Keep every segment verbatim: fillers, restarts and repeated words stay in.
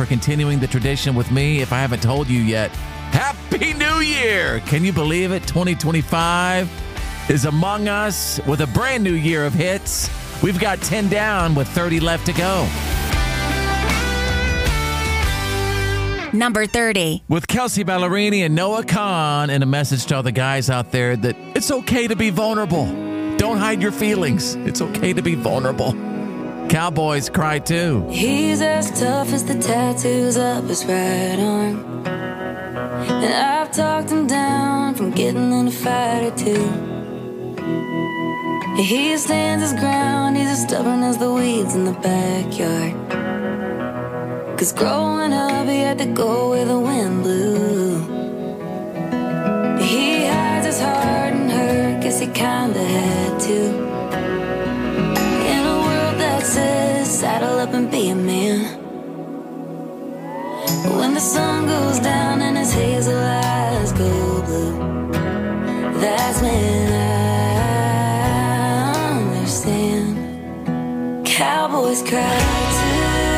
for continuing the tradition with me. If I haven't told you yet, Happy New Year! Can you believe it? twenty twenty-five is among us with a brand new year of hits. We've got ten down with thirty left to go. Number thirty. With Kelsea Ballerini and Noah Kahan, and a message to all the guys out there that it's okay to be vulnerable. Don't hide your feelings. It's okay to be vulnerable. Cowboys Cry Too. He's as tough as the tattoos up his right arm, and I've talked him down from getting in a fight or two. He stands his ground, he's as stubborn as the weeds in the backyard. Cause growing up he had to go where the wind blew. He hides his heart and hurt, guess he kinda had to. In a world that says saddle up and be a man, but when the sun goes down and his hazel eyes go blue, that's when I understand. Cowboys cry too.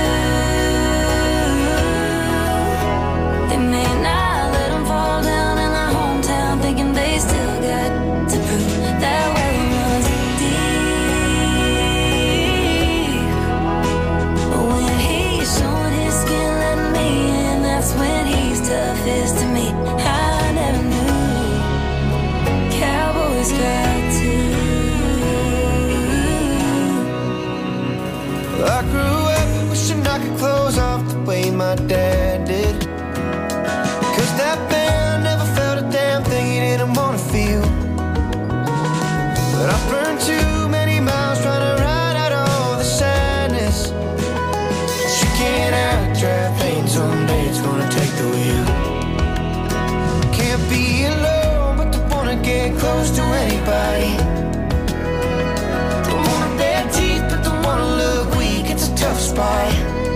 Toughest to me, I never knew. Cowboys cry too. I grew up wishing I could close off the way my dad did, cause that man never felt a damn thing he didn't wanna feel. But I burned too many miles trying to ride out all the sadness. She can't out drive pain, someday it's gonna take the wheel. Can't be alone, but don't wanna get close to anybody. Don't wanna bad teeth, but don't wanna look weak, it's a tough spot.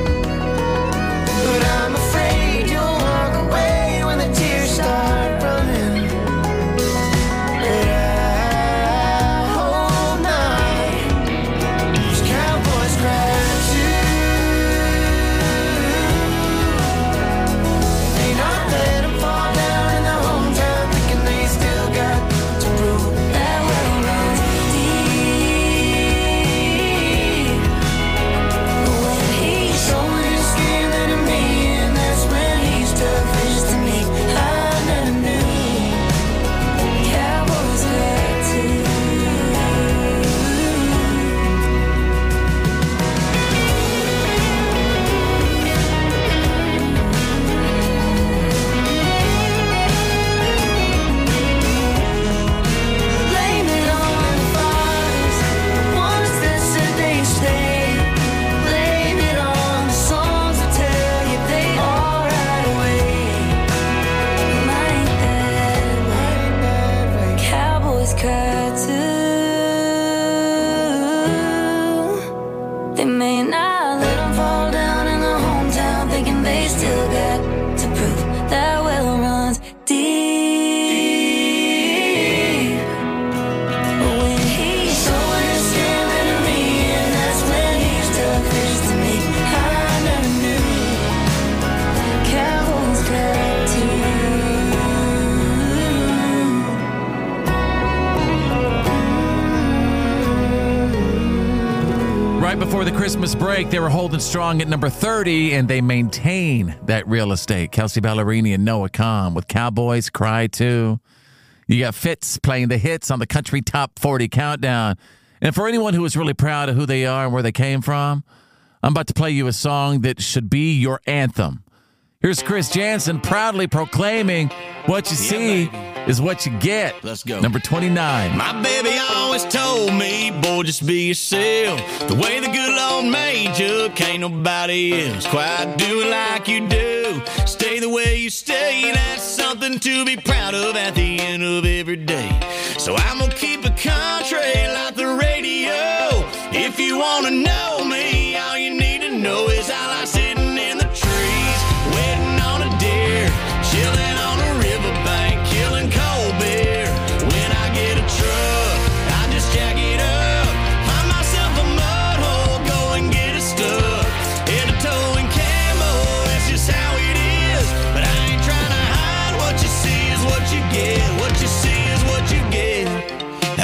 But I'm afraid you'll walk away when the tears start running. But I hold on, 'cause cowboys cry too. They not let them fall down in their hometown, thinking they still got to prove that well runs deep. But when he's showing his skin, then to me, and that's when he's toughest to me. I never knew. Cowboys cry too. Blame it on the fathers, ones that said they'd stay. Blame it on the songs that tell you they all right away. Mine that way. Cowboys cry too. They may not let them fall down in their hometown, thinking they still got to prove that well runs deep. But when he's showing his skin, then to me, and that's when he's toughest to me. I never knew. Cowboys cry too. Right before the Christmas break, they were holding strong at number thirty, and they maintain that real estate. Kelsea Ballerini and Noah Kahan with Cowboys Cry Too. You got Fitz playing the hits on the Country Top forty Countdown. And for anyone who is really proud of who they are and where they came from, I'm about to play you a song that should be your anthem. Here's Chris Jansen proudly proclaiming, what you see is what you get. Let's go. Number twenty-nine. My baby always told me, boy, just be yourself. The way the good Lord made you, can't nobody else quite do it like you do. Stay the way you stay, that's something to be proud of at the end of every day. So I'm gonna keep it country like the radio. If you wanna know me, all you need to know is I like sitting in the trees, waiting on a deer, chilling on a riverbank, killing cold beer. When I get a truck, I just jack it up, find myself a mud hole, go and get it stuck. In a towing camo, S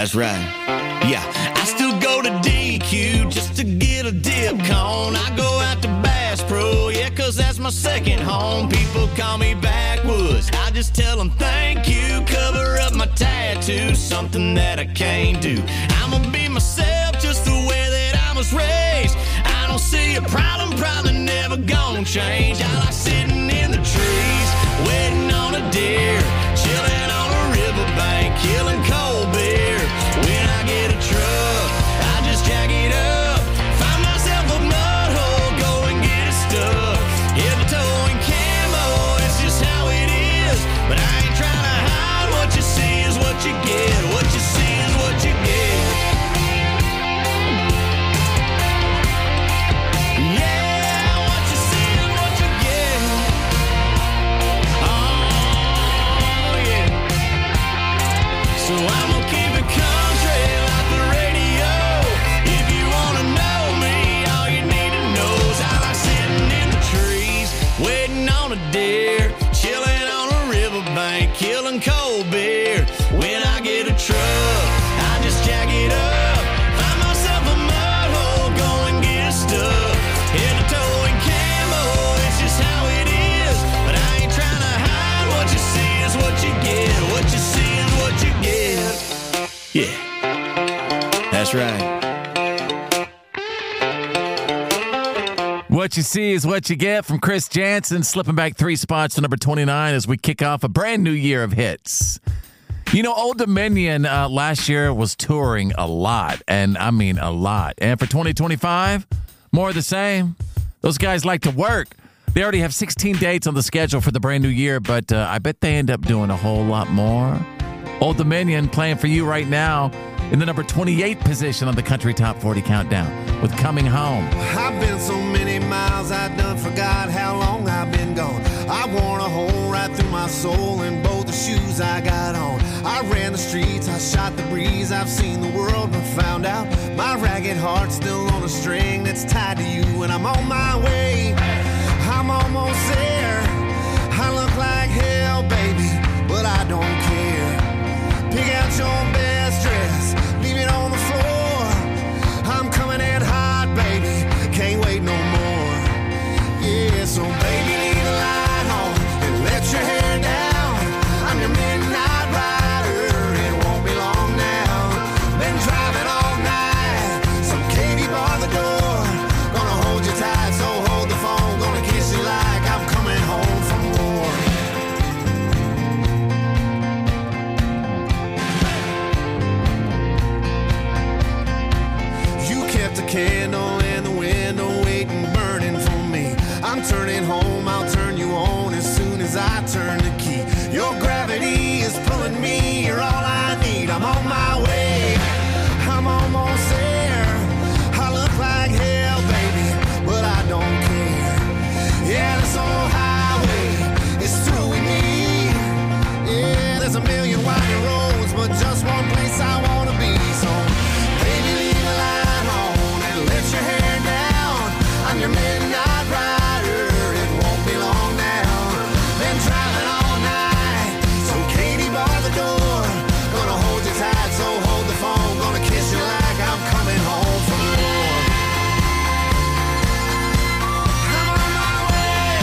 That's right. Yeah, I still go to D Q just to get a dip cone. I go out to Bass Pro, yeah, cause that's my second home. People call me backwoods, I just tell them thank you. Cover up my tattoos, something that I can't do. I'ma be myself just the way that I was raised. I don't see a problem, probably never gonna change. I like sitting in the trees, waiting on a deer, chilling on a riverbank, killing cold beer. When I get a truck, I just jack it up, find myself a mud hole, go and get it stuck. If I towing camo, it's just how it is. But I ain't trying to hide, what you see is what you get. What you see is what you get. Yeah, what you see is what you get. Oh, yeah. So I'm gonna keep it country like the radio. If you wanna know me, all you need to know is I like sitting in the trees, waiting on a deer, chilling on a riverbank, killing cold beer. When I get a truck, I just jack it up, find myself a mud hole, go and get stuck. In a towing camo, it's just how it is. But I ain't trying to hide, what you see is what you get. What you see is what you get. Yeah, that's right. What you see is what you get from Chris Jansen, slipping back three spots to number twenty-nine as we kick off a brand new year of hits. You know, Old Dominion uh, last year was touring a lot, and I mean a lot. And for twenty twenty-five, more of the same. Those guys like to work. They already have sixteen dates on the schedule for the brand new year, but uh, I bet they end up doing a whole lot more. Old Dominion playing for you right now in the number twenty-eight position on the Country Top forty Countdown with Coming Home. I've been so many miles, I done forgot how long I've been gone. I worn a hole right through my soul in both the shoes I got on. I ran the streets, I shot the breeze, I've seen the world but found out my ragged heart's still on a string that's tied to you, and I'm on my way. I'm almost there. I look like hell, baby, but I don't care. Pick out your best dress, leave it on the floor. I'm coming in hot, baby, can't wait no more. Yeah, so baby, leave the light on and let your hair down. I'm your midnight rider, it won't be long now. Been driving all night, some Katie bar the door. Gonna hold you tight, so hold the phone. Gonna kiss you like I'm coming home from war. A candle in the window waiting, burning for me. I'm turning home, I'll turn you on as soon as I turn the key. Your gravity is pulling me, you're all I need. I'm on my way, I'm almost there. I look like hell, baby, but I don't care. Yeah, this old highway is through with me. Yeah, there's a million winding roads, but just one place I wanna be. So baby, leave the light on, let your hair down. I'm your midnight rider, it won't be long now. Been driving all night, so Katie bar the door. Gonna hold you tight, so hold the phone. Gonna kiss you like I'm coming home from war. I'm on my way.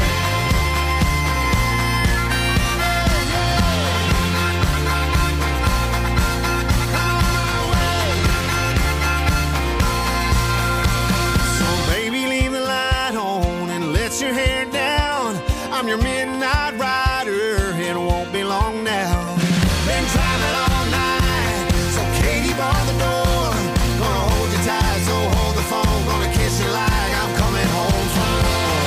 I'm on my way. So baby, leave the light on and let your hair down. I'm your midnight rider, it won't be long now. Been driving all night, so Katie bar the door. Gonna hold you tight, so hold the phone. Gonna kiss you like I'm coming home from war.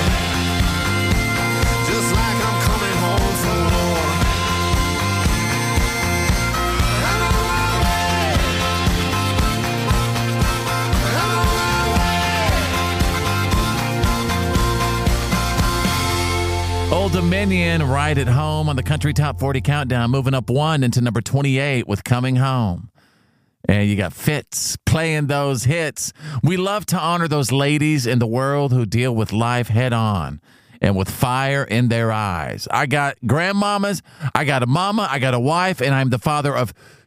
Just like I'm coming home from war. I'm on my way. I'm on my way. Old Dominion right at home on the Country Top forty Countdown, moving up one into number twenty-eight with Coming Home. And you got Fitz playing those hits. We love to honor those ladies in the world who deal with life head on and with fire in their eyes. I got grandmamas, I got a mama, I got a wife, and I'm the father of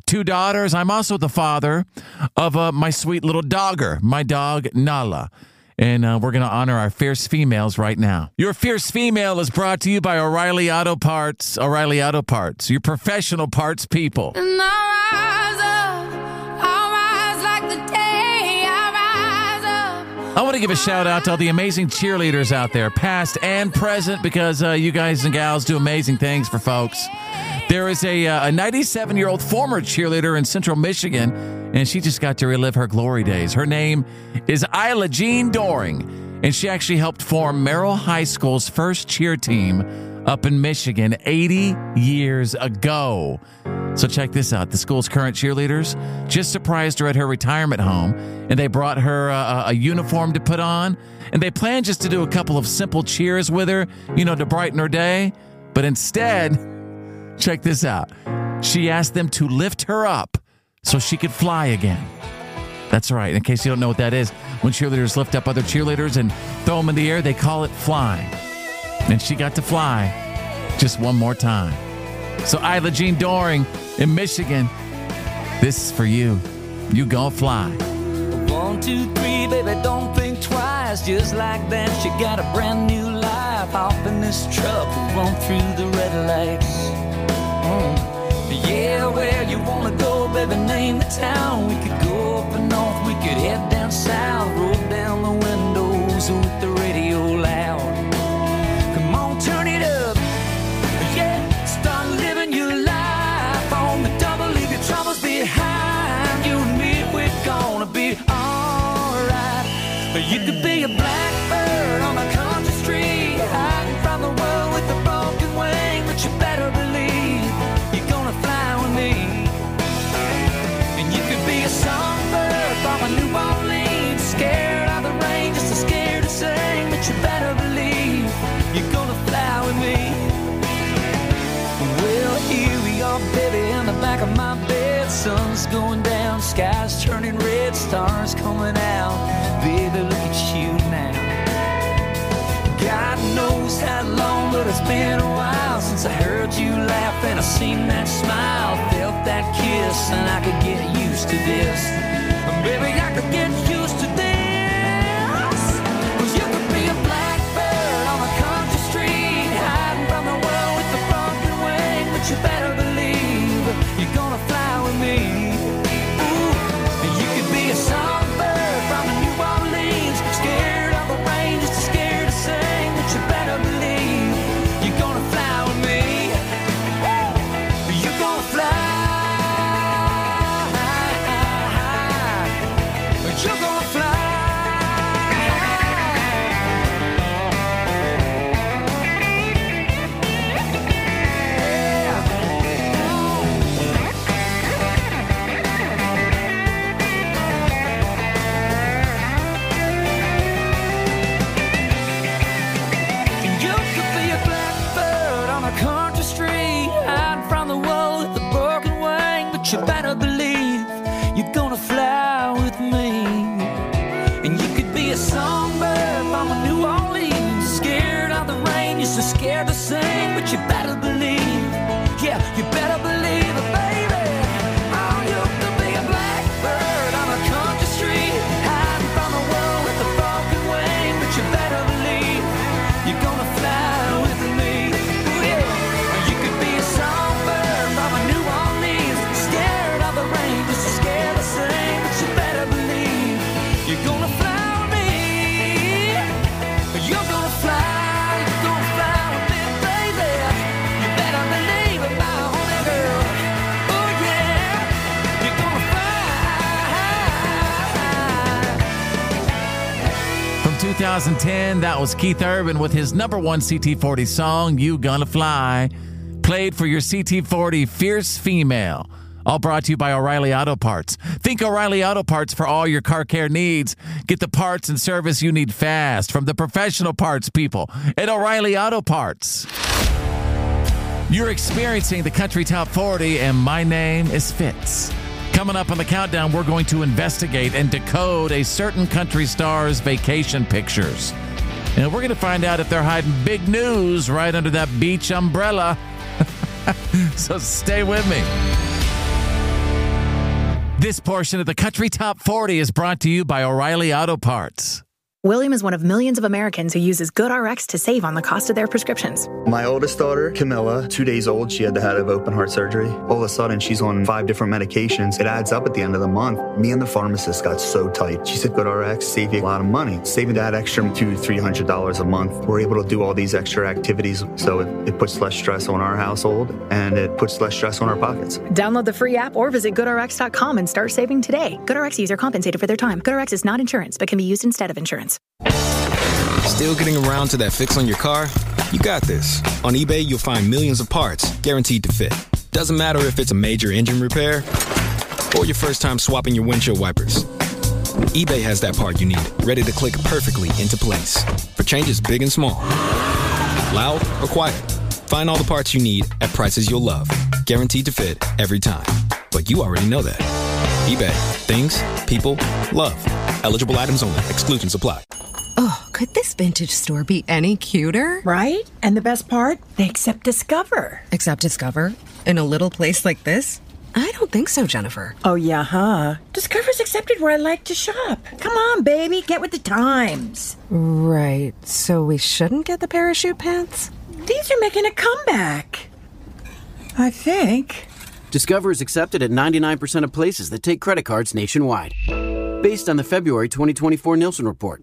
two daughters. I'm also the father of uh, my sweet little dogger, my dog, Nala. And uh, we're going to honor our fierce females right now. Your fierce female is brought to you by O'Reilly Auto Parts. O'Reilly Auto Parts, your professional parts people. And I rise up, I rise like the day, I rise up. I want to give a shout out to all the amazing cheerleaders out there, past and present, because uh, you guys and gals do amazing things for folks. There is a uh, a ninety-seven-year-old former cheerleader in Central Michigan, and she just got to relive her glory days. Her name is Isla Jean Doring, and she actually helped form Merrill High School's first cheer team up in Michigan eighty years ago. So check this out. The school's current cheerleaders just surprised her at her retirement home, and they brought her uh, a uniform to put on, and they planned just to do a couple of simple cheers with her, you know, to brighten her day. But instead, check this out. She asked them to lift her up so she could fly again. That's right. In case you don't know what that is, when cheerleaders lift up other cheerleaders and throw them in the air, they call it flying. And she got to fly just one more time. So Isla Jean Doring in Michigan, this is for you. You gonna fly. One, two, three, baby, don't think twice. Just like that, you got a brand new life. Hop in this truck, we'll run through the red lights. Mm. Yeah, where you wanna go, baby, name the town. We could go up and north, we could head down south. Roll down the windows with the radio loud. Come on, turn it up. Yeah, start living your life on the double. Leave your troubles behind. You and me, we're gonna be alright. You could be a blackbird on a country street, hiding from the world with a broken wing. But you better believe you're gonna fly with me. And you could be a songbird from a New Orleans, scared of the rain, just as scared to sing. But you better believe you're gonna fly with me. Well, here we are, baby, in the back of my bed. Sun's going down, sky's turning red, stars coming out. Baby, look at you now. God knows how long, but it's been a while since I heard you laugh and I seen that smile, felt that kiss, and I could get used to this. Baby, I could get used to this. Well, you could be a blackbird on a country street, hiding from the world with a broken wing. But you better believe you're gonna fly with me. Ooh, you could be a songbird from a New Orleans, scared of the rain, just as scared to sing. But you better believe you're gonna fly with me. You're gonna fly. You're gonna fly. You could be a blackbird on a country street, hiding from the world with a broken wing. But you better believe you're gonna fly with me. And you could be a songbird from a New Orleans, scared of the rain, you're so scared to sing. But you better believe, yeah, you better believe it, baby. Oh, you could be a blackbird on a country street, hiding from the world with a broken wing. But you better believe you're gonna fly with me. Ooh, yeah. You could be a songbird from a New Orleans, scared of the rain, just as scared to sing. But you better believe you're gonna fly with me. You're gonna fly, you're gonna fly with me, baby. You better believe it, my honey girl. Oh yeah, you're gonna fly. From two thousand ten, that was Keith Urban with his number one C T forty song, You Gonna Fly, played for your C T forty Fierce Female. All brought to you by O'Reilly Auto Parts. Think O'Reilly Auto Parts for all your car care needs. Get the parts and service you need fast from the professional parts people at O'Reilly Auto Parts. You're experiencing the Country Top forty, and my name is Fitz. Coming up on the countdown, we're going to investigate and decode a certain country star's vacation pictures. And we're going to find out if they're hiding big news right under that beach umbrella. So stay with me. This portion of the Country Top forty is brought to you by O'Reilly Auto Parts. William is one of millions of Americans who uses GoodRx to save on the cost of their prescriptions. My oldest daughter, Camilla, two days old, she had to have open heart surgery. All of a sudden, she's on five different medications. It adds up at the end of the month. Me and the pharmacist got so tight. She said, GoodRx, save you a lot of money. Saving that extra two hundred dollars, three hundred dollars a month. We're able to do all these extra activities, so it, it puts less stress on our household, and it puts less stress on our pockets. Download the free app or visit good r x dot com and start saving today. GoodRx user compensated for their time. GoodRx is not insurance, but can be used instead of insurance. Still getting around to that fix on your car? You got this. On eBay, you'll find millions of parts guaranteed to fit. Doesn't matter if it's a major engine repair or your first time swapping your windshield wipers. eBay has that part you need, ready to click perfectly into place for changes big and small. Loud or quiet, find all the parts you need at prices you'll love. Guaranteed to fit every time. But you already know that. eBay. Things, people, love. Eligible items only. Exclusions apply. Oh, could this vintage store be any cuter? Right? And the best part? They accept Discover. Accept Discover? In a little place like this? I don't think so, Jennifer. Oh, yeah, huh? Discover's accepted where I like to shop. Come on, baby, get with the times. Right. So we shouldn't get the parachute pants? These are making a comeback. I think. Discover is accepted at ninety-nine percent of places that take credit cards nationwide. Based on the February twenty twenty-four Nielsen report.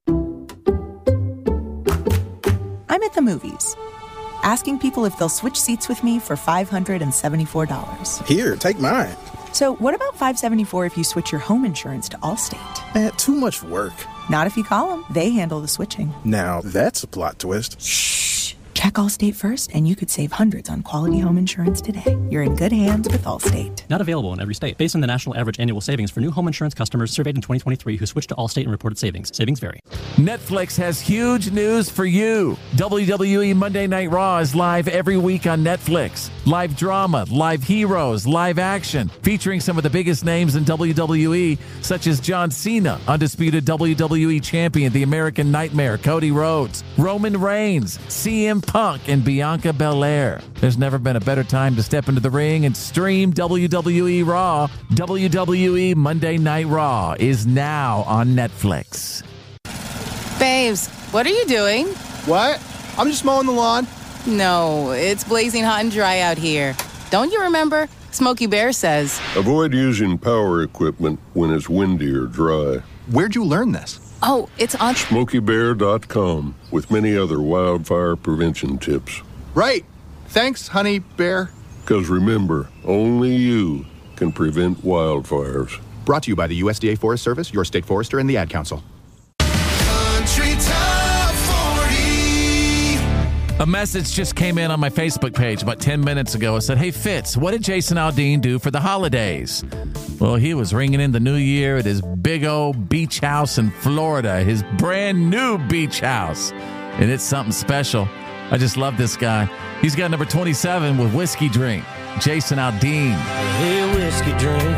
I'm at the movies, asking people if they'll switch seats with me for five hundred seventy-four dollars. Here, take mine. So what about five hundred seventy-four dollars if you switch your home insurance to Allstate? Eh, too much work. Not if you call them. They handle the switching. Now, that's a plot twist. Shh. Check Allstate first, and you could save hundreds on quality home insurance today. You're in good hands with Allstate. Not available in every state. Based on the national average annual savings for new home insurance customers surveyed in twenty twenty-three who switched to Allstate and reported savings. Savings vary. Netflix has huge news for you. W W E Monday Night Raw is live every week on Netflix. Live drama, live heroes, live action, featuring some of the biggest names in W W E, such as John Cena, undisputed W W E champion, the American Nightmare, Cody Rhodes, Roman Reigns, C M Punk, and Bianca Belair. There's never been a better time to step into the ring and stream W W E Raw. W W E Monday Night Raw is now on Netflix. Babes, what are you doing? What? I'm just mowing the lawn. No, it's blazing hot and dry out here. Don't you remember? Smokey Bear says, avoid using power equipment when it's windy or dry. Where'd you learn this? Oh, it's on smokey bear dot com with many other wildfire prevention tips. Right. Thanks, honey bear. Because remember, only you can prevent wildfires. Brought to you by the U S D A Forest Service, your state forester, and the Ad Council. Country Top forty. A message just came in on my Facebook page about ten minutes ago. It said, hey, Fitz, what did Jason Aldean do for the holidays? Well, he was ringing in the new year at his big old beach house in Florida, his brand new beach house. And it's something special. I just love this guy. He's got number twenty-seven with Whiskey Drink, Jason Aldean. Hey, Whiskey Drink,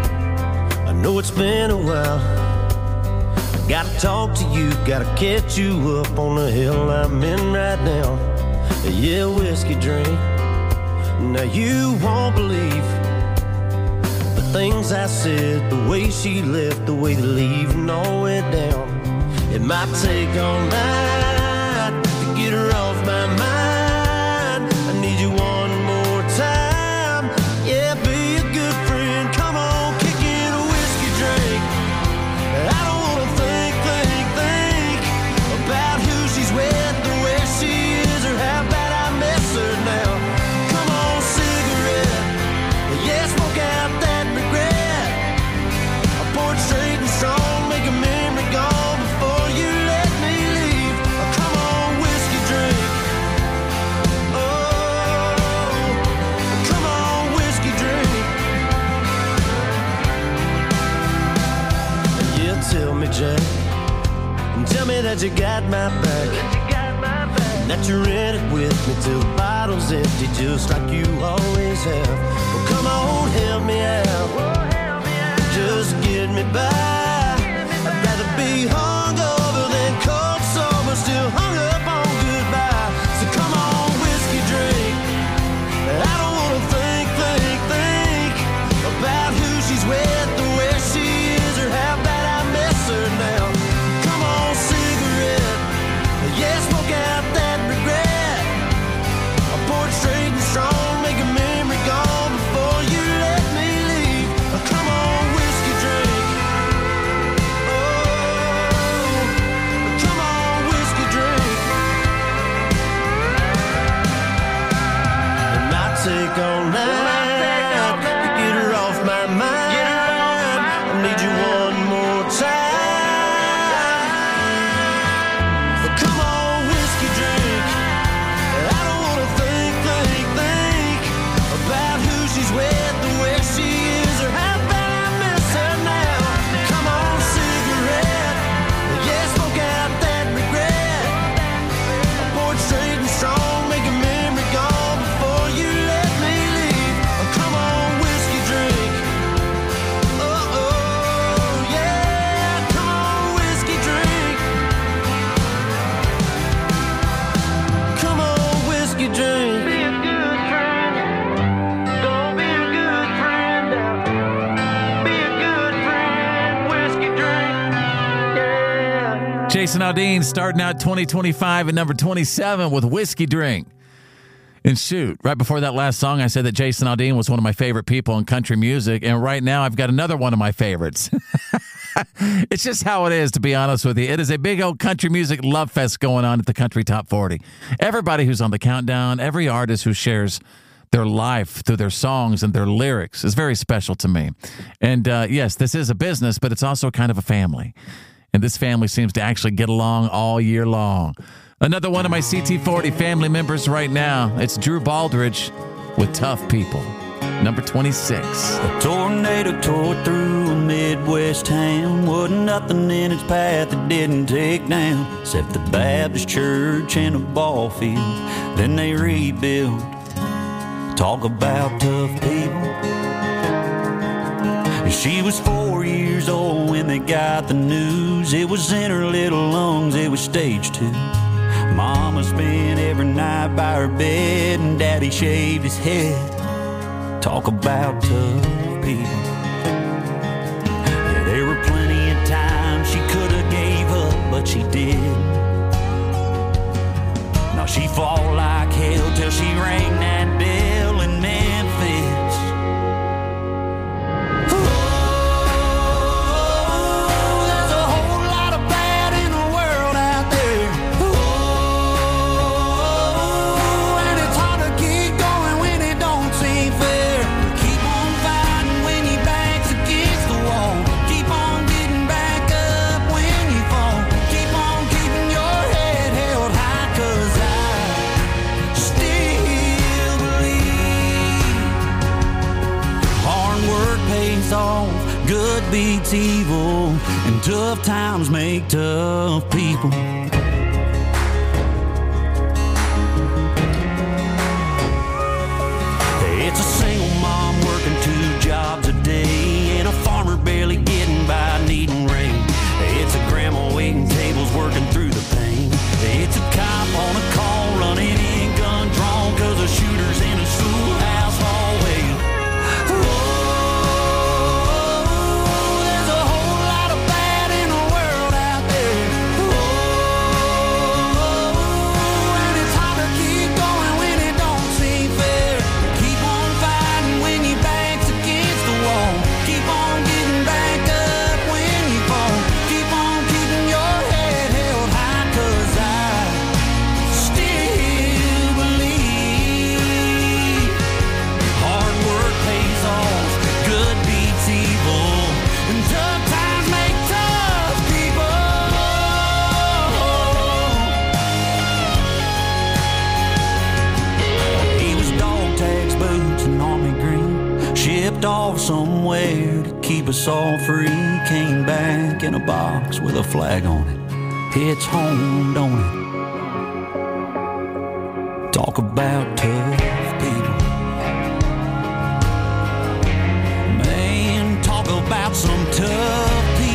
I know it's been a while. I gotta talk to you, gotta catch you up on the hill I'm in right now. Yeah, Whiskey Drink, now you won't believe the things I said, the way she left, the way the leaving all went down. It might take all night to get her off my mind. I need you one more time. Yeah, be a good friend. Come on, kick in a whiskey drink. I don't wanna think, think, think about who she's with, or where she is, or how bad I miss her now. Come on, cigarette. Yeah, smoke out that regret. I pour it straight and strong, make a memory gone before you let me leave. Oh, come on, whiskey drink. Oh, come on, whiskey drink. Yeah, tell me, Jack, and tell me that you got my back, and that you're in it with me till the bottle's empty, just like you always have. Well, come on, help me out. Just get me by. I'd rather be hungover than cold sober, still hung up on goodbye. So come on, whiskey drink. I don't wanna think, think, think about who she's with, the way Jason Aldean starting out twenty twenty-five at number twenty-seven with Whiskey Drink. And shoot, right before that last song, I said that Jason Aldean was one of my favorite people in country music. And right now, I've got another one of my favorites. It's just how it is, to be honest with you. It is a big old country music love fest going on at the Country Top forty. Everybody who's on the countdown, every artist who shares their life through their songs and their lyrics is very special to me. And uh, yes, this is a business, but it's also kind of a family. And this family seems to actually get along all year long. Another one of my C T forty family members right now, it's Drew Baldridge with Tough People, number twenty-six. A tornado tore through a Midwest town. Wasn't nothing in its path that didn't take down, except the Baptist church and a ball field. Then they rebuilt. Talk about tough people. She was four years old when they got the news. It was in her little lungs, it was stage two. Mama spent every night by her bed, and Daddy shaved his head. Talk about tough people. Yeah, there were plenty of times she could have gave up, but she did. Now she fought like hell till she rang that bell in Memphis. Good beats evil, and tough times make tough people. It's a single mom working two jobs a day, and a farmer barely getting by needing rain. It's a grandma waiting tables working through the pain. It's a cop on a call running in gun drawn, cause a shooter's in a schoolhouse hallway. Off somewhere to keep us all free. Came back in a box with a flag on it. It's home, don't it? Talk about tough people. Man, talk about some tough people.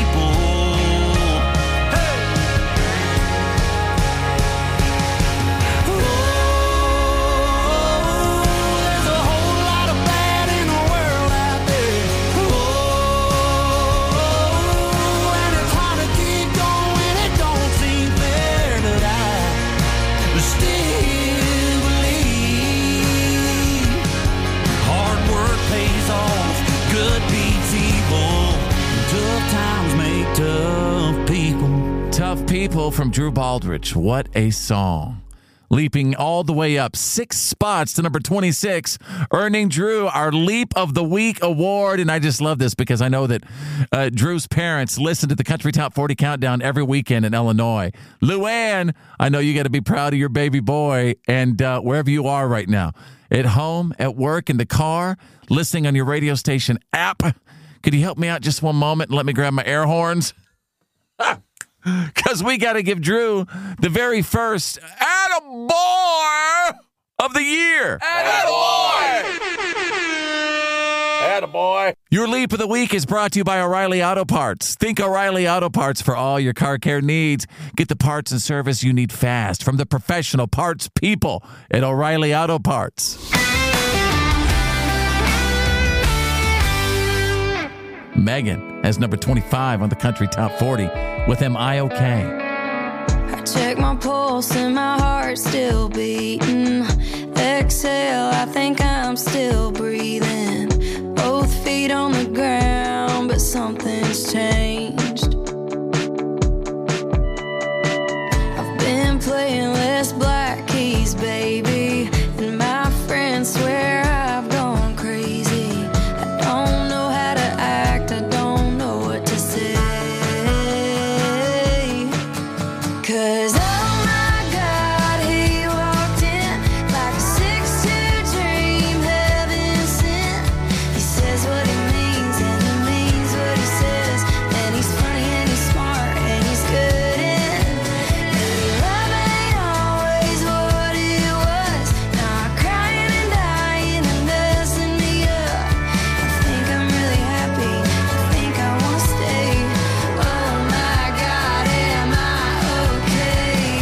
Tough People from Drew Baldridge. What a song. Leaping all the way up six spots to number twenty-six, earning Drew our Leap of the Week award. And I just love this because I know that uh, Drew's parents listen to the Country Top forty Countdown every weekend in Illinois. Luann, I know you got to be proud of your baby boy, and uh, wherever you are right now, at home, at work, in the car, listening on your radio station app. Could you help me out just one moment and let me grab my air horns? Because we got to give Drew the very first Attaboy of the year. Attaboy! Attaboy. Your Leap of the Week is brought to you by O'Reilly Auto Parts. Think O'Reilly Auto Parts for all your car care needs. Get the parts and service you need fast from the professional parts people at O'Reilly Auto Parts. Megan has number twenty-five on the Country Top forty with Am I Okay? check my pulse and my heart's still beating. Exhale, I think I'm still breathing. Both feet on the ground, but something's changed. I've been playing less black keys, baby, and my friends swear I've gone crazy. I don't know how to act, I don't know what to say. 'Cause oh my God, he walked in like a six two dream, heaven sent. He says what he means and he means what he says, and he's funny and he's smart and he's good and maybe love ain't always what it was. Now I'm crying and dying and messing me up. I think I'm really happy, I think I wanna stay. Oh my God, am I okay?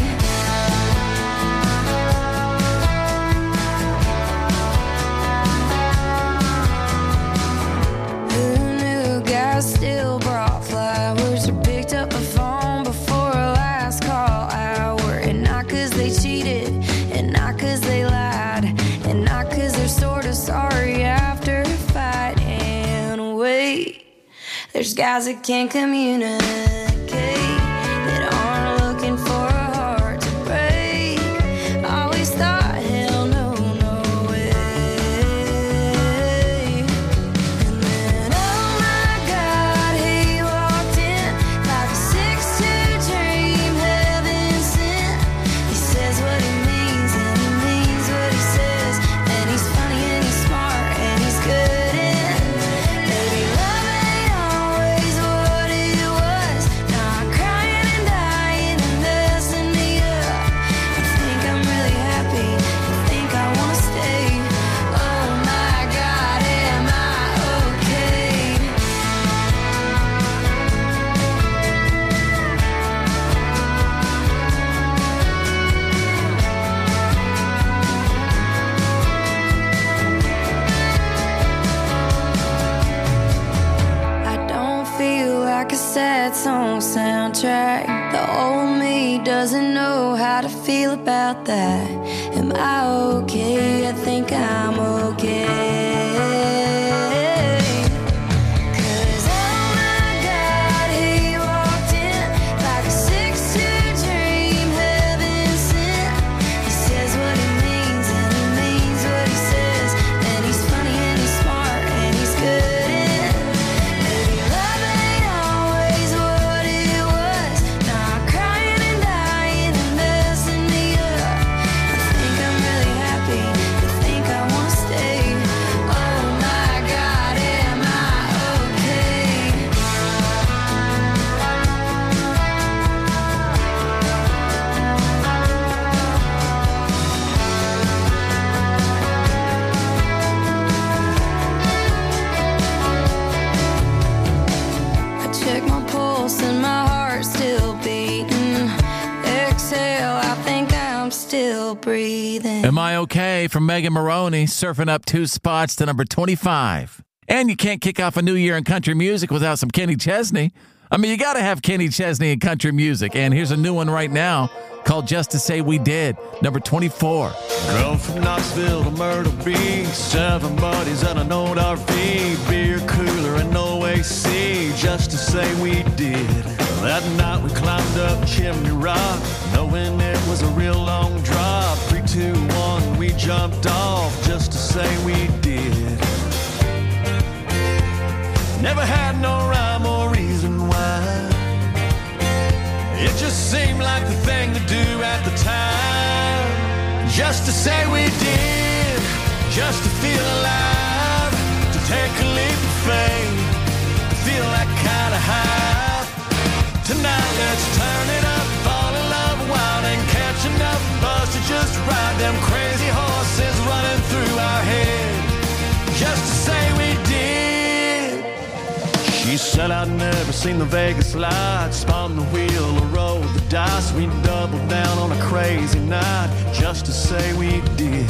Who knew guys still brought flowers or picked up the phone before a last call hour? And not 'cause they cheated, and not 'cause they lied, and not 'cause they're sort of sorry after a fight. And wait, there's guys that can't communicate, that aren't looking for a heart to break. Always thought, hell no, no way. And then, oh my God, he walked in like a six two dream, heaven sent. He says what he means and he means what he says, and he's funny and he's smart and he's good and maybe love ain't always what it was. Now I'm crying and dying and messing me up. I think I'm really happy, I think I wanna stay. Oh my God, am I okay? I don't feel like a sad song soundtrack. The old me doesn't know how to feel about that. Am I okay? I think I'm okay. 'Cause oh my God, he walked in like a six two dream, heaven sent. He says what he means and he means what he says, and he's funny and he's smart and he's good and maybe love ain't always what it was. Now I'm crying and dying and messing me up. I think I'm really happy, I think I wanna stay. Oh my God, am I okay? I check my pulse and my heart's still beating. Exhale, I think I'm still breathing. Am I okay? From Megan Maroney, surfing up two spots to number twenty-five. And you can't kick off a new year in country music without some Kenny Chesney. I mean, you got to have Kenny Chesney in country music. And here's a new one right now called Just to Say We Did, number twenty-four. Drove from Knoxville to Myrtle Beach, seven buddies and an old R V, beer cooler and no A C, just to say we did. That night we climbed up Chimney Rock, knowing it was a real long drop. Three, two, one, we jumped off, just to say we did. Never had no rhyme or reason why. It just seemed like the thing to do at the time. Just to say we did, just to feel alive, to take a leap of faith, to feel that kind of high. Tonight let's turn it up, fall in love wild and catch enough buzz to just ride them crazy horses running through our head. Just to say we did. She said I'd never seen the Vegas lights, spun the wheel or rolled the dice. We doubled down on a crazy night, just to say we did.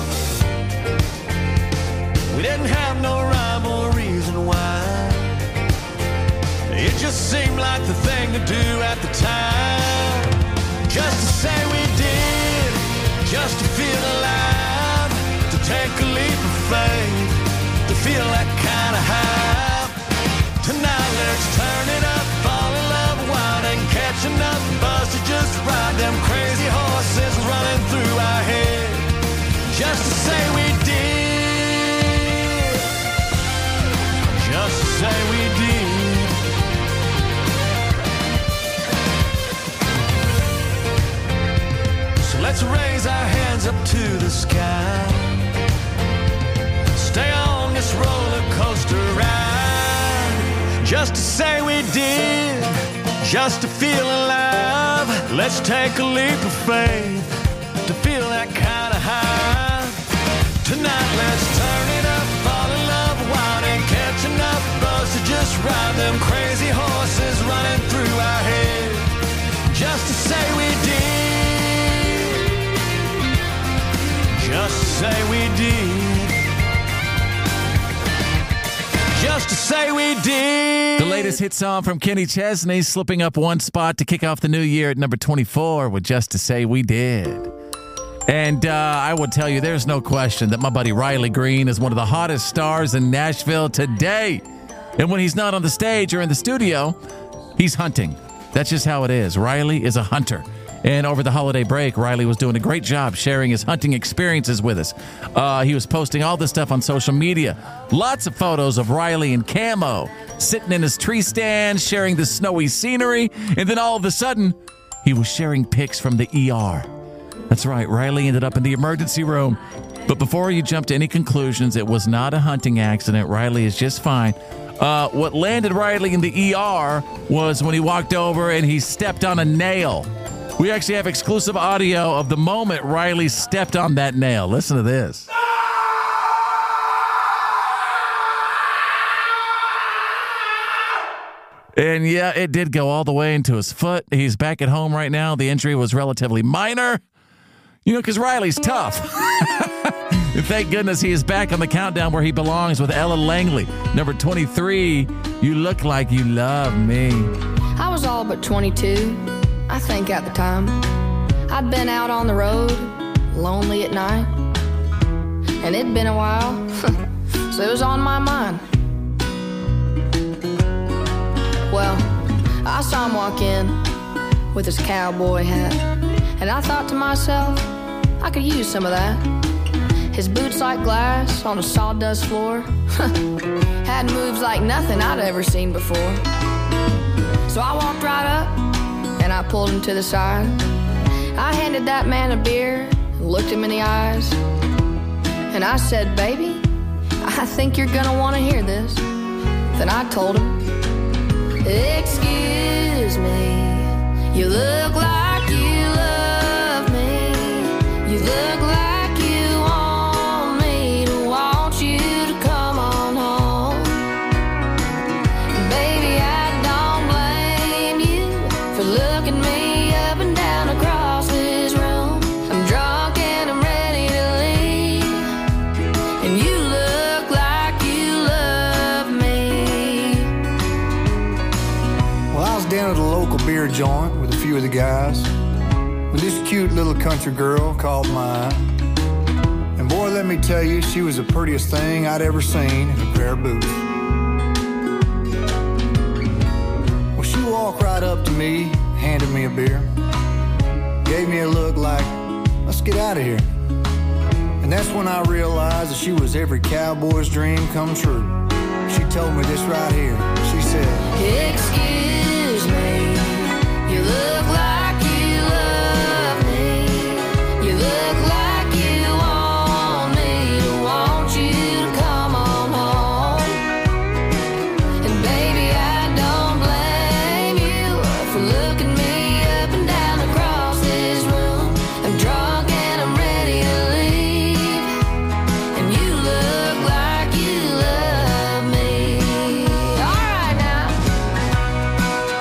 We didn't have no rhyme or reason why. It just seemed like the thing to do at the time. just to say we did, just to feel alive, to take a leap of faith, to feel that kind of high. Tonight let's turn it up, fall in love, wild and catch enough buzz to just ride them crazy horses running through our head, just to say we did, just to say we did. So let's raise our hands up to the sky, stay on this roller coaster ride, just to say we did, just to feel alive. Let's take a leap of faith to feel that kind of high. Tonight let's turn it up, fall in love, wild and catch enough buzz to just ride them crazy horses running through our head, just to say we did, just to say we did, just to say we did. The latest hit song from Kenny Chesney, slipping up one spot to kick off the new year at number twenty-four with Just to Say We Did. And uh, I will tell you, there's no question that my buddy Riley Green is one of the hottest stars in Nashville today. And when he's not on the stage or in the studio, he's hunting. That's just how it is. Riley is a hunter. And over the holiday break, Riley was doing a great job sharing his hunting experiences with us. Uh, he was posting all this stuff on social media. Lots of photos of Riley in camo, sitting in his tree stand, sharing the snowy scenery. And then all of a sudden, he was sharing pics from the E R. That's right, Riley ended up in the emergency room. But before you jump to any conclusions, it was not a hunting accident. Riley is just fine. Uh, what landed Riley in the E R was when he walked over and he stepped on a nail. We actually have exclusive audio of the moment Riley stepped on that nail. Listen to this. And yeah, it did go all the way into his foot. He's back at home right now. The injury was relatively minor. You know, because Riley's tough. And thank goodness he is back on the countdown where he belongs with Ella Langley. Number twenty-three, You Look Like You Love Me. I was all but twenty-two, I think at the time. I'd been out on the road, lonely at night. And it'd been a while, so it was on my mind. Well, I saw him walk in with his cowboy hat, and I thought to myself, I could use some of that. His boots like glass on a sawdust floor had moves like nothing I'd ever seen before. So I walked right up and I pulled him to the side. I handed that man a beer and looked him in the eyes, and I said, baby, I think you're gonna want to hear this. Then I told him, excuse me, you look like you love me. You look like you want me to want you to come on home. Baby, I don't blame you for looking me up and down across this room. I'm drunk and I'm ready to leave, and you look like you love me. Well, I was down at a local beer joint with a few of the guys, with this cute little country girl called mine. And boy, let me tell you, she was the prettiest thing I'd ever seen in a pair of boots. Well, she walked right up to me, handed me a beer, gave me a look like, let's get out of here. And that's when I realized that she was every cowboy's dream come true. She told me this right here. She said, excuse me, you look like you love me. You look like you want me to want you to come on home. And baby, I don't blame you for looking me up and down across this room. I'm drunk and I'm ready to leave, and you look like you love me. All right now.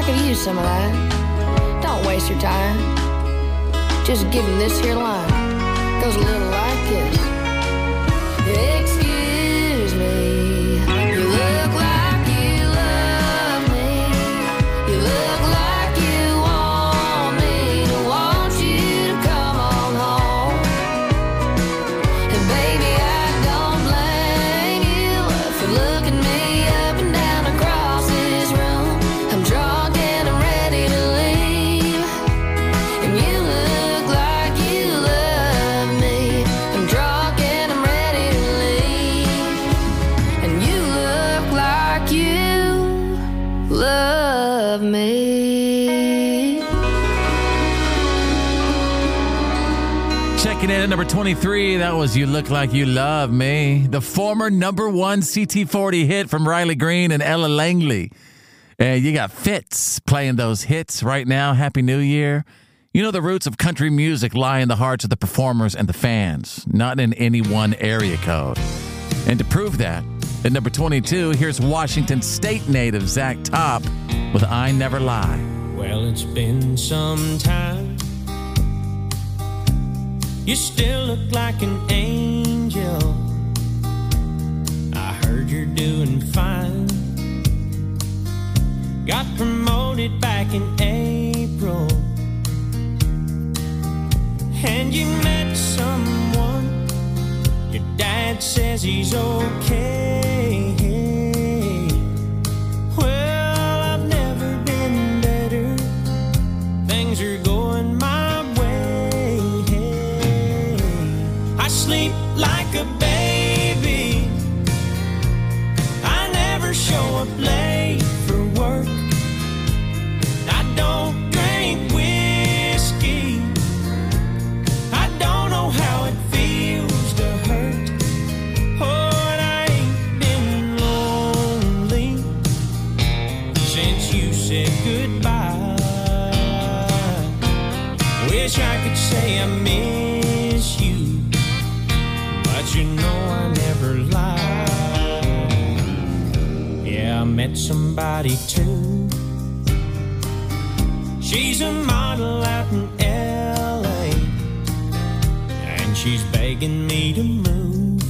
I could use some of that. Don't waste your time. Just give him this here line. Goes a little like this. Excuse me, you look like you love me. You look like you want me to want you to come on home. And baby, I don't blame you for looking me up and down across this room. I'm drunk and I'm ready to leave. And you look like you love me. I'm drunk and I'm ready to leave. And you look like you love me. Checking in at number twenty-three, that was You Look Like You Love Me. The former number one C T forty hit from Riley Green and Ella Langley. And you got Fitz playing those hits right now. Happy New Year. You know, the roots of country music lie in the hearts of the performers and the fans, not in any one area code. And to prove that, at number twenty-two, here's Washington State native Zach Top with I Never Lie. Well, it's been some time. You still look like an angel. I heard you're doing fine. Got promoted back in April. And you met someone. Your dad says he's okay. Well, I've never been better. Things are going my way. I sleep like a baby. I never show up late for work. I don't drink whiskey. I don't know how it feels to hurt. Oh, and I ain't been lonely since you said goodbye. Wish I could say I miss you, but you know I never lie. Yeah, I met somebody too. She's a model out in L A, and she's begging me to move.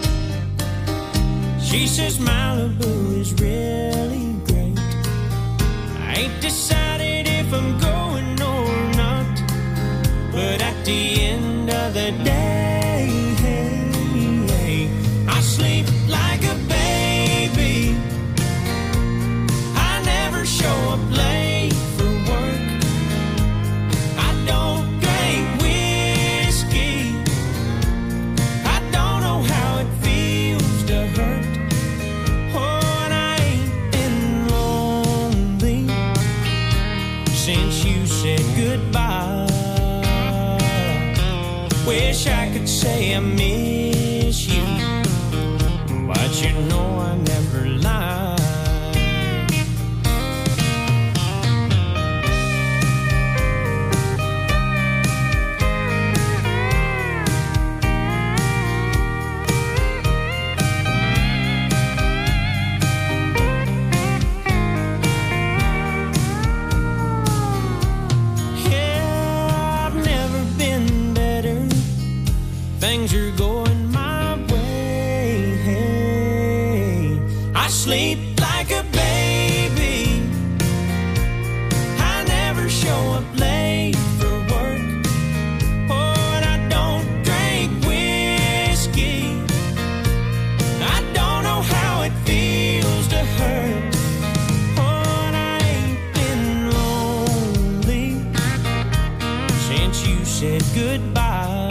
She says Malibu is really great. I ain't decided if I'm going or not, but at the end of the day, I sleep like a baby. I never show up late for work. I don't drink whiskey. I don't know how it feels to hurt. Oh, and I ain't been lonely since you said goodbye. Wish I could say I miss you, but you know I never lie. Yeah, I've never been better. Things are going my way. I sleep like a baby. I never show up late for work. Oh, and I don't drink whiskey. I don't know how it feels to hurt. Oh, and I ain't been lonely since you said goodbye.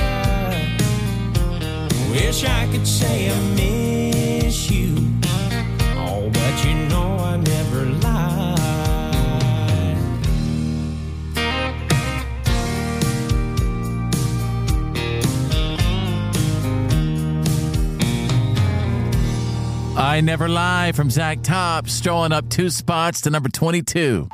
Wish I could say I miss you. Oh, but you know I never lie. I Never Lie from Zach Top, strolling up two spots to number twenty-two.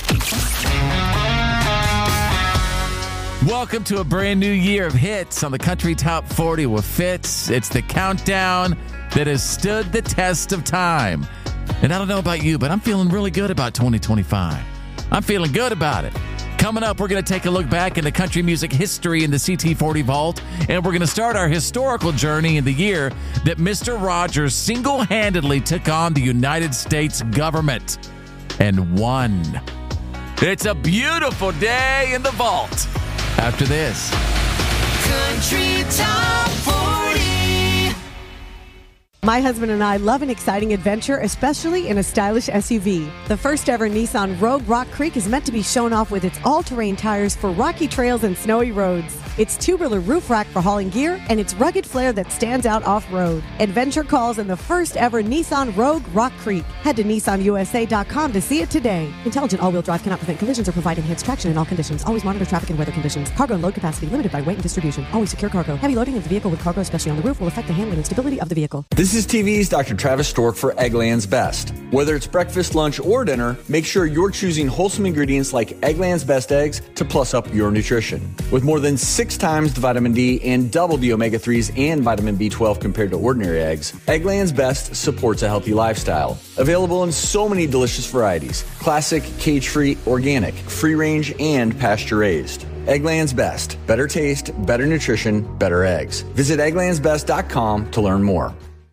Welcome to a brand new year of hits on the Country Top forty with Fitz. It's the countdown that has stood the test of time. And I don't know about you, but I'm feeling really good about twenty twenty-five. I'm feeling good about it. Coming up, we're going to take a look back into country music history in the C T forty Vault, and we're going to start our historical journey in the year that Mister Rogers single-handedly took on the United States government and won. It's a beautiful day in the vault. After this. Country Top forty. My husband and I love an exciting adventure, especially in a stylish S U V. The first ever Nissan Rogue Rock Creek is meant to be shown off with its all-terrain tires for rocky trails and snowy roads, its tubular roof rack for hauling gear, and its rugged flair that stands out off-road. Adventure calls in the first ever Nissan Rogue Rock Creek. Head to Nissan U S A dot com to see it today. Intelligent all-wheel drive cannot prevent collisions or provide enhanced traction in all conditions. Always monitor traffic and weather conditions. Cargo and load capacity limited by weight and distribution. Always secure cargo. Heavy loading of the vehicle with cargo, especially on the roof, will affect the handling and stability of the vehicle. This is T V's Doctor Travis Stork for Eggland's Best. Whether it's breakfast, lunch, or dinner, make sure you're choosing wholesome ingredients like Eggland's Best eggs to plus up your nutrition. With more than six times the vitamin D and double the omega threes and vitamin B twelve compared to ordinary eggs, Eggland's Best supports a healthy lifestyle. Available in so many delicious varieties: classic, cage-free, organic, free-range, and pasture-raised. Eggland's Best. Better taste, better nutrition, better eggs. Visit egglands best dot com to learn more.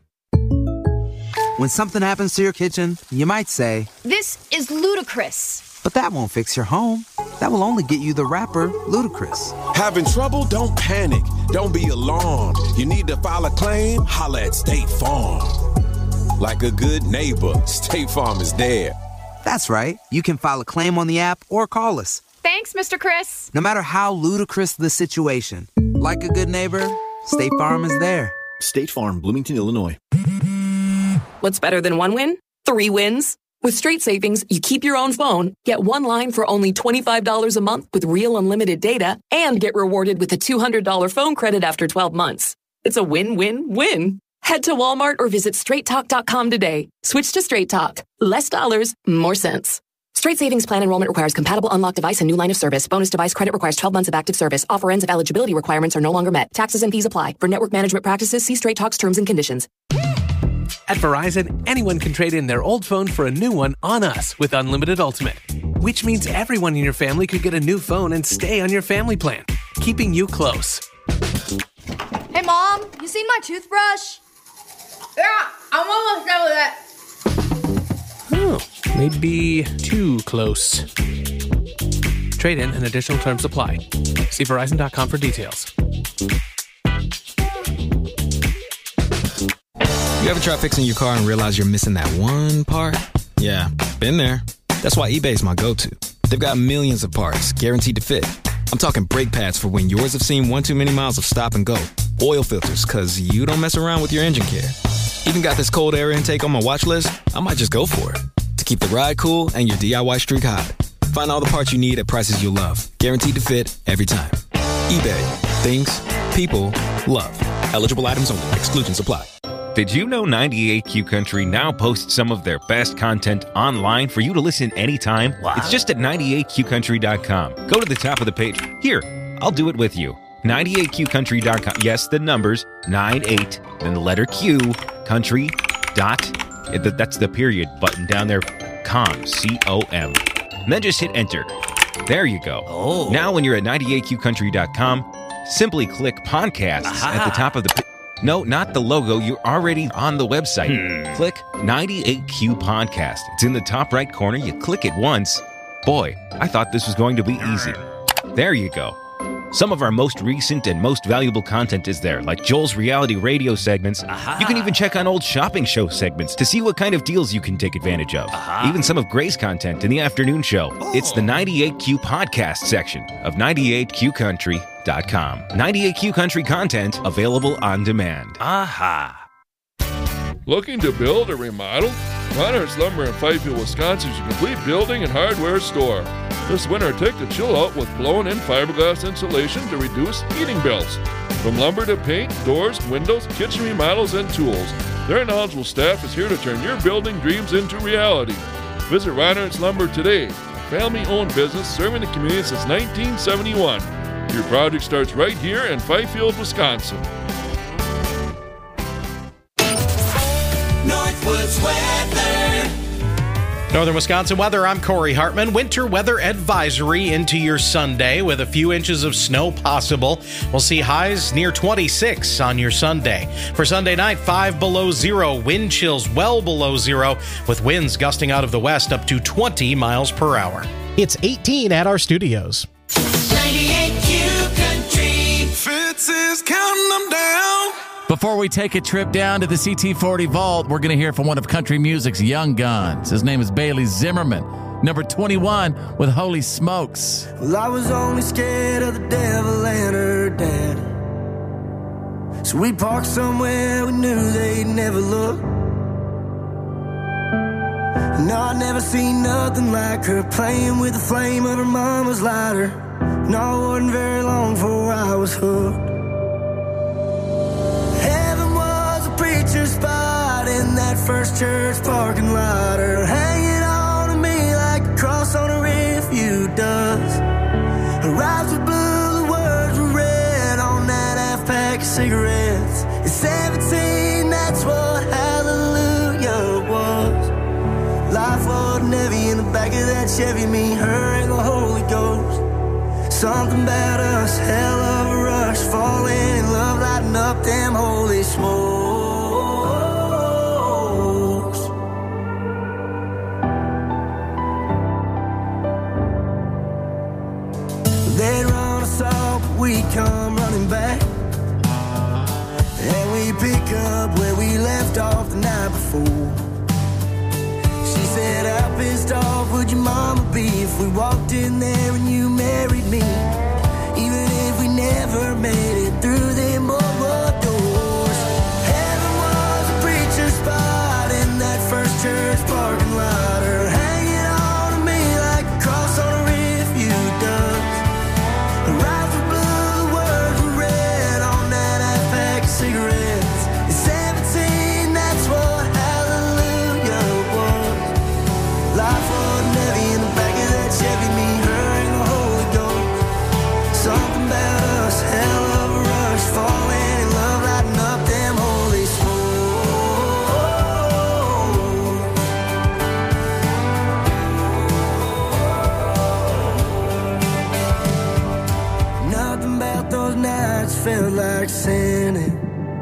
When something happens to your kitchen, you might say, "This is ludicrous." but that won't fix your home. That will only get you the rapper, Ludacris. Having trouble? Don't panic. Don't be alarmed. You need to file a claim? Holla at State Farm. Like a good neighbor, State Farm is there. That's right. You can file a claim on the app or call us. Thanks, Mister Chris. No matter how ludicrous the situation, like a good neighbor, State Farm is there. State Farm, Bloomington, Illinois. What's better than one win? Three wins. With Straight Savings, you keep your own phone, get one line for only twenty-five dollars a month with real unlimited data, and get rewarded with a two hundred dollars phone credit after twelve months. It's a win-win-win. Head to Walmart or visit straight talk dot com today. Switch to Straight Talk. Less dollars, more sense. Straight Savings Plan enrollment requires compatible unlocked device and new line of service. Bonus device credit requires twelve months of active service. Offer ends if eligibility requirements are no longer met. Taxes and fees apply. For network management practices, see Straight Talk's terms and conditions. At Verizon, anyone can trade in their old phone for a new one on us with Unlimited Ultimate, which means everyone in your family could get a new phone and stay on your family plan, keeping you close. Hey, Mom, you seen my toothbrush? Yeah, I'm almost done with it. Oh, maybe too close. Trade in and additional terms apply. See Verizon dot com for details. You ever try fixing your car and realize you're missing that one part? Yeah, been there. That's why eBay's my go-to. They've got millions of parts, guaranteed to fit. I'm talking brake pads for when yours have seen one too many miles of stop and go. Oil filters, cause you don't mess around with your engine care. Even got this cold air intake on my watch list. I might just go for it. To keep the ride cool and your D I Y streak hot. Find all the parts you need at prices you'll love. Guaranteed to fit every time. eBay. Things. People. Love. Eligible items only. Exclusions apply. Did you know ninety-eight Q Country now posts some of their best content online for you to listen anytime? Wow. It's just at ninety-eight q country dot com. Go to the top of the page. Here, I'll do it with you. ninety-eight q country dot com. Yes, the numbers, ninety-eight, then the letter Q, country, dot, that's the period button down there, com, C O M. And then just hit enter. There you go. Oh. Now when you're at ninety-eight q country dot com, simply click podcasts Aha. at the top of the page. No, not the logo. You're already on the website. Hmm. Click ninety-eight Q Podcast. It's in the top right corner. You click it once. Boy, I thought this was going to be easy. There you go. Some of our most recent and most valuable content is there, like Joel's reality radio segments. Aha. You can even check on old shopping show segments to see what kind of deals you can take advantage of. Aha. Even some of Gray's content in the afternoon show. Oh. It's the ninety-eight Q Podcast section of ninety-eight q country dot com. ninety-eight Q Country content available on demand. Aha. Looking to build or remodel? Reinhardt's Lumber in Fifield, Wisconsin is your complete building and hardware store. This winter, take the chill out with blown-in fiberglass insulation to reduce heating bills. From lumber to paint, doors, windows, kitchen remodels, and tools, their knowledgeable staff is here to turn your building dreams into reality. Visit Reinhardt's Lumber today, a family-owned business serving the community since nineteen seventy-one. Your project starts right here in Fifield, Wisconsin. Northwoods weather. Northern Wisconsin weather, I'm Corey Hartman. Winter weather advisory into your Sunday with a few inches of snow possible. We'll see highs near twenty-six on your Sunday. For Sunday night, five below zero, wind chills well below zero, with winds gusting out of the west up to twenty miles per hour. It's eighteen at our studios. ninety-eight Q Country. Fitz is counting them down. Before we take a trip down to the C T forty Vault, we're going to hear from one of country music's young guns. His name is Bailey Zimmerman, number twenty-one with Holy Smokes. Well, I was only scared of the devil and her dad. So we parked somewhere we knew they'd never look. No, I never seen nothing like her playing with the flame of her mama's lighter. No, it wasn't very long before I was hooked. Heaven was a preacher's spot in that first church parking lot. Her hanging on to me like a cross on a refuge does. Her eyes were blue, the words were red on that half pack of cigarettes. At seventeen, that's what hallelujah was. Life wasn't heavy in the back of that Chevy, me, her, and the Holy Ghost. Something about us, hell of a rush, falling in love, lighting up them holy smokes. They'd run us off, but we come running back, and we pick up where we left off the night before. She said, how pissed off would your mama be if we walked in there and you married me? Even if we never made it through them boardwalk doors. Heaven was a preacher's spot in that first church parking lot. Her hanging on to me like a cross on a refuge does. Her eyes were blue, the words were red on that half pack of cigarettes. At seventeen, that's what hallelujah was. Life wasn't heavy in the back of that Chevy, me, her, and the Holy Ghost. Something about us, hell of a rush, falling in love, lighting up them holy smokes. Nothing about those nights felt like sinning.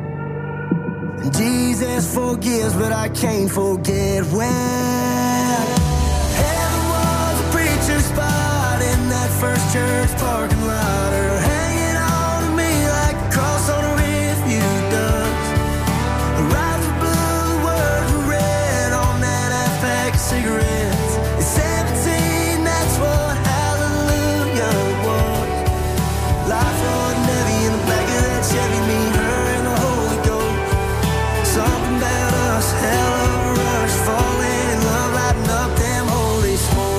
Jesus forgives, but I can't forget when heaven was a preacher's spot in that first church parking lot. Her hanging on to me like a cross on a refuge does. Her eyes were blue, the words were red on that half pack of cigarettes. At seventeen, that's what hallelujah was. Life wasn't heavy in the back of that Chevy, me, her, and the Holy Ghost. Something about us, hell of a rush, falling in love, lighting up them holy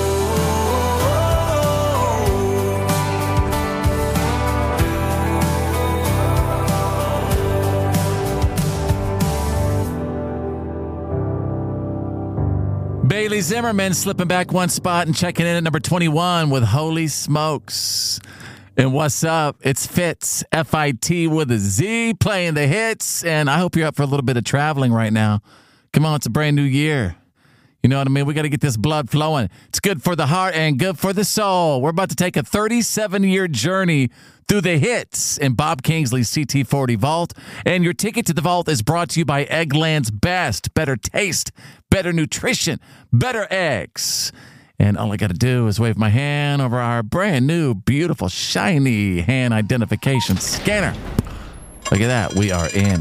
smokes. Bailey Zimmerman slipping back one spot and checking in at number twenty-one with Holy Smokes. And what's up? It's Fitz, F I T with a Z, playing the hits. And I hope you're up for a little bit of traveling right now. Come on, it's a brand new year. You know what I mean? We got to get this blood flowing. It's good for the heart and good for the soul. We're about to take a thirty-seven-year journey through the hits in Bob Kingsley's C T forty Vault. And your ticket to the vault is brought to you by Eggland's Best. Better taste, better nutrition, better eggs. And all I got to do is wave my hand over our brand new, beautiful, shiny hand identification scanner. Look at that. We are in.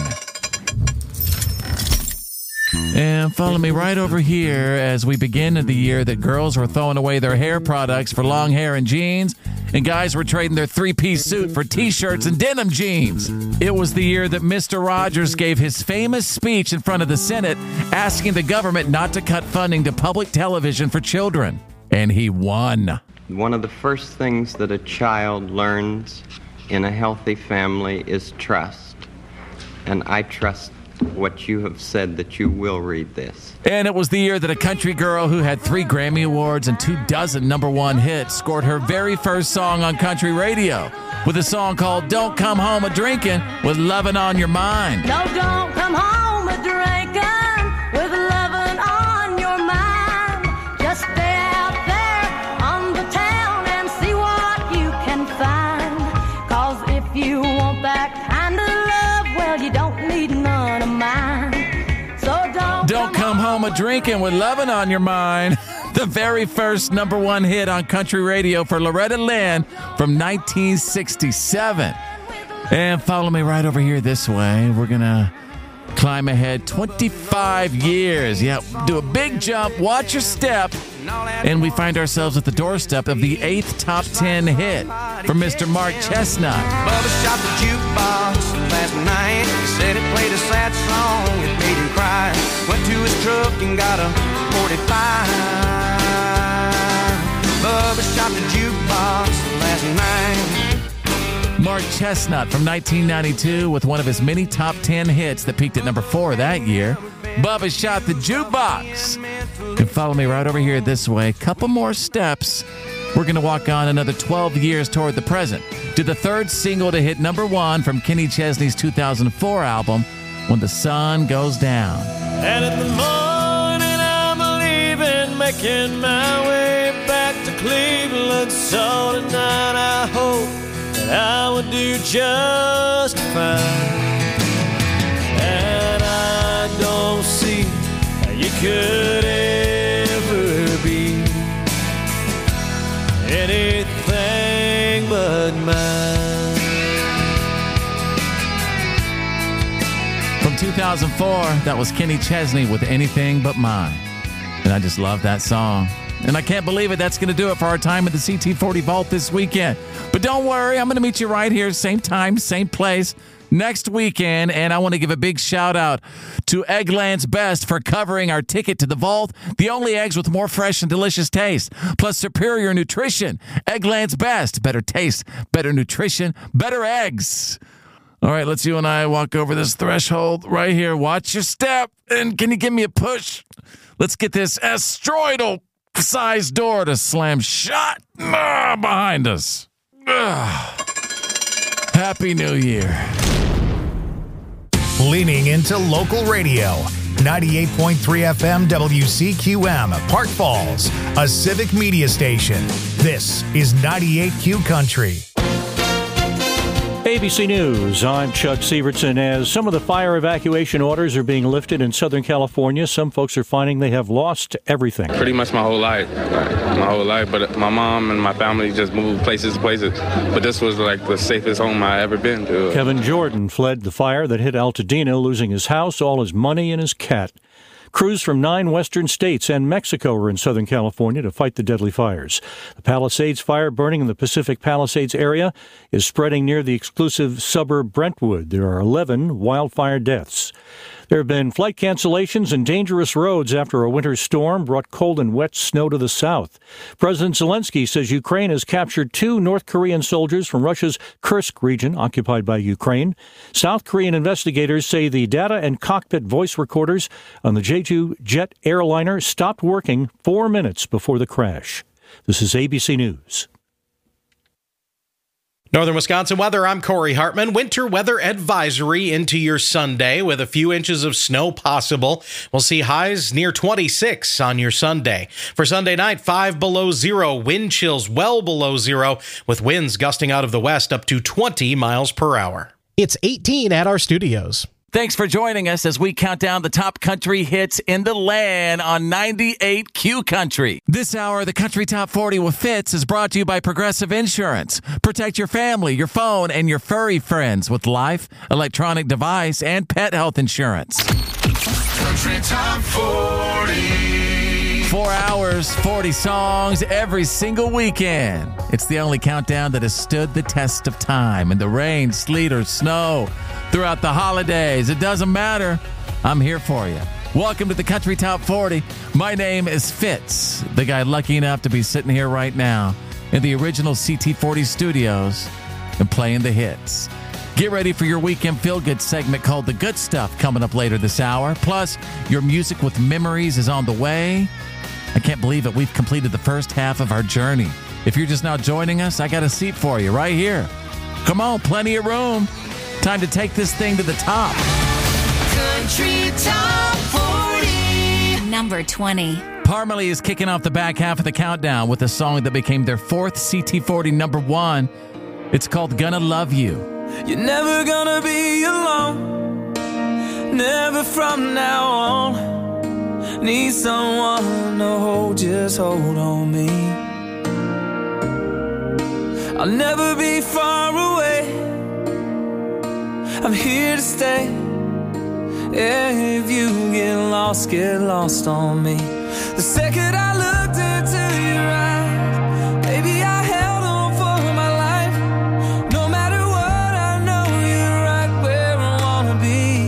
And follow me right over here as we begin the year that girls were throwing away their hair products for long hair and jeans, and guys were trading their three-piece suit for T-shirts and denim jeans. It was the year that Mister Rogers gave his famous speech in front of the Senate asking the government not to cut funding to public television for children. And he won. One of the first things that a child learns in a healthy family is trust. And I trust what you have said that you will read this. And it was the year that a country girl who had three Grammy Awards and two dozen number one hits scored her very first song on country radio with a song called Don't Come Home A-Drinkin' with Lovin' on Your Mind. No, don't come home a-drinkin' with lovin' on your mind. drinking with lovin' on your mind. The very first number one hit on country radio for Loretta Lynn from nineteen sixty-seven. And follow me right over here this way. We're going to climb ahead twenty-five years. Yeah, do a big jump, watch your step, and we find ourselves at the doorstep of the eighth top ten hit from Mister Mark Chestnut. Bubba shot the jukebox last night. He said it played a sad song, it made him cry. Went to his truck and got a forty-five. Bubba shot the jukebox last night. Mark Chestnut from nineteen ninety-two with one of his many top ten hits that peaked at number four that year. Bubba shot the jukebox. You can follow me right over here this way. Couple more steps. We're going to walk on another twelve years toward the present to the third single to hit number one from Kenny Chesney's two thousand four album, When the Sun Goes Down. And in the morning I'm leaving, making my way back to Cleveland. So tonight I hope that I would do just fine. And I don't see how you could ever be anything but mine. From two thousand four, that was Kenny Chesney with Anything But Mine. And I just love that song. And I can't believe it. That's going to do it for our time at the C T forty Vault this weekend. But don't worry, I'm going to meet you right here, same time, same place, next weekend. And I want to give a big shout out to Eggland's Best for covering our ticket to the Vault. The only eggs with more fresh and delicious taste, plus superior nutrition. Eggland's Best. Better taste, better nutrition, better eggs. All right, let's you and I walk over this threshold right here. Watch your step. And can you give me a push? Let's get this asteroidal size door to slam shut ah, behind us. Ah. Happy New Year. Leaning into local radio. ninety-eight point three F M W C Q M, Park Falls, a civic media station. This is ninety-eight Q Country. A B C News, I'm Chuck Sievertson. As some of the fire evacuation orders are being lifted in Southern California, some folks are finding they have lost everything. Pretty much my whole life, my whole life. But my mom and my family just moved places to places. But this was like the safest home I ever been to. Kevin Jordan fled the fire that hit Altadena, losing his house, all his money, and his cat. Crews from nine western states and Mexico are in Southern California to fight the deadly fires. The Palisades fire burning in the Pacific Palisades area is spreading near the exclusive suburb Brentwood. There are eleven wildfire deaths. There have been flight cancellations and dangerous roads after a winter storm brought cold and wet snow to the south. President Zelensky says Ukraine has captured two North Korean soldiers from Russia's Kursk region, occupied by Ukraine. South Korean investigators say the data and cockpit voice recorders on the Jeju jet airliner stopped working four minutes before the crash. This is A B C News. Northern Wisconsin weather, I'm Corey Hartman. Winter weather advisory into your Sunday with a few inches of snow possible. We'll see highs near twenty-six on your Sunday. For Sunday night, five below zero, wind chills well below zero, with winds gusting out of the west up to twenty miles per hour. It's eighteen at our studios. Thanks for joining us as we count down the top country hits in the land on ninety-eight Q Country. This hour, the Country Top forty with Fitz is brought to you by Progressive Insurance. Protect your family, your phone, and your furry friends with life, electronic device, and pet health insurance. Country Top forty. Four hours, forty songs every single weekend. It's the only countdown that has stood the test of time in the rain, sleet, or snow. Throughout the holidays, it doesn't matter. I'm here for you. Welcome to the Country Top forty. My name is Fitz, the guy lucky enough to be sitting here right now in the original C T forty studios and playing the hits. Get ready for your weekend feel-good segment called The Good Stuff coming up later this hour. Plus, your music with memories is on the way. I can't believe it. We've completed the first half of our journey. If you're just now joining us, I got a seat for you right here. Come on, plenty of room. Time to take this thing to the top. Country Top forty. Number twenty. Parmalee is kicking off the back half of the countdown with a song that became their fourth C T forty number one. It's called Gonna Love You. You're never gonna be alone, never from now on. Need someone to hold, just hold on me. I'll never be far away. I'm here to stay. Yeah, if you get lost, get lost on me. The second I looked into your eyes, baby, I held on for my life. No matter what, I know you're right where I wanna be.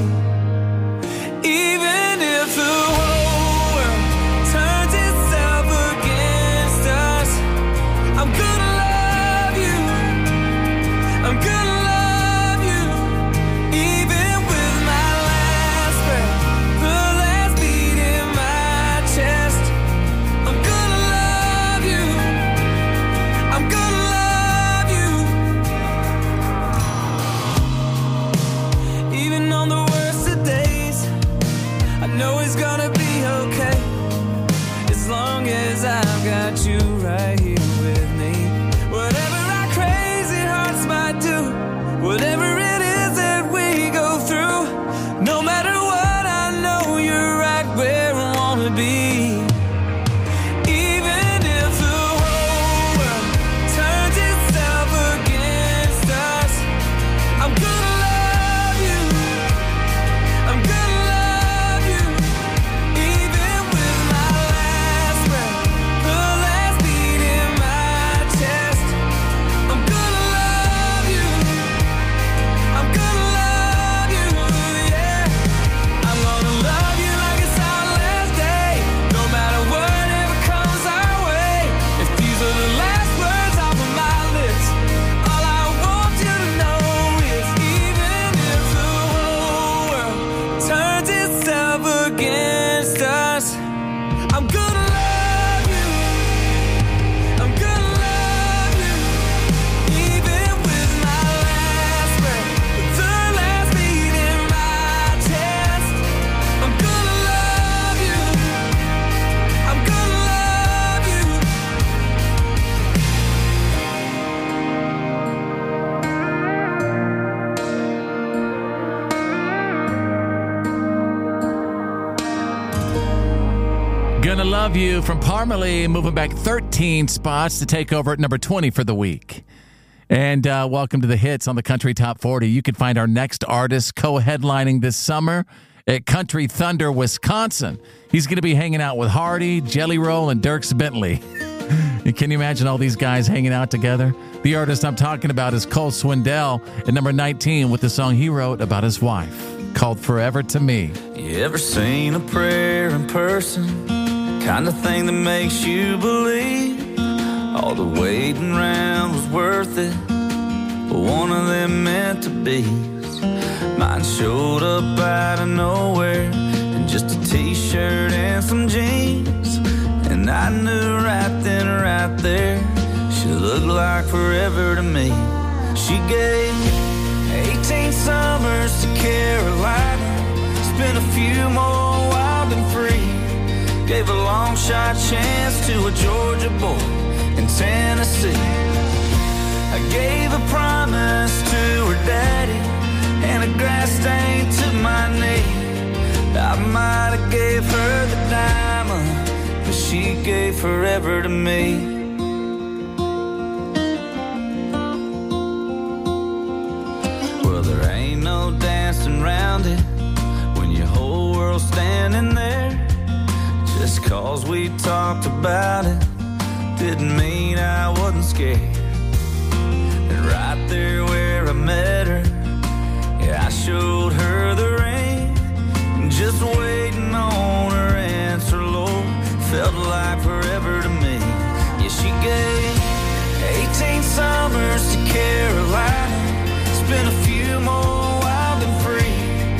Even if the whole world turns itself against us, I'm gonna love you. I'm gonna love you. Even with my last breath, the last beat in my chest, I'm gonna love you. I'm gonna love you. Even on the worst of days, I know it's gonna be okay. As long as I've got you right here with me. Whatever our crazy hearts might do, whatever it is that we go through, no matter what, I know you're right where I wanna be. Even if the whole world turns itself against us, I'm gonna love you. I'm gonna love you. Even with my last breath, the last beat in my chest, I'm gonna love you. I'm gonna love you, yeah. I'm gonna love you like it's our last day. No matter whatever comes our way. If these are the last words off of my lips, all I want you to know is even if the whole world turns itself against us, I'm gonna love you. I'm gonna love you. Even with my last breath, the last beat in my chest, I'm gonna love you. I'm gonna love you. Gonna Love You from Parmalee, moving back thirteen spots to take over at number twenty for the week. And uh, welcome to the hits on the Country Top forty. You can find our next artist co-headlining this summer at Country Thunder, Wisconsin. He's going to be hanging out with Hardy, Jelly Roll, and Dierks Bentley. Can you imagine all these guys hanging out together? The artist I'm talking about is Cole Swindell at number nineteen with the song he wrote about his wife called Forever to Me. You ever seen a prayer in person? Kind of thing that makes you believe all the waiting around was worth it, but one of them meant to be. Mine showed up out of nowhere in just a t-shirt and some jeans, and I knew right then, right there, she looked like forever to me. She gave eighteen summers to Carolina, spent a few more wild and free. Gave a long shot chance to a Georgia boy in Tennessee. I gave a promise to her daddy and a grass stain to my knee. I might have gave her the diamond, but she gave forever to me. Well, there ain't no dancing around it when your whole world's standing there. Just cause we talked about it didn't mean I wasn't scared. And right there where I met her, yeah, I showed her the ring. Just waiting on her answer, Lord, felt like forever to me. Yeah, she gave eighteen summers to Carolina, spent a few more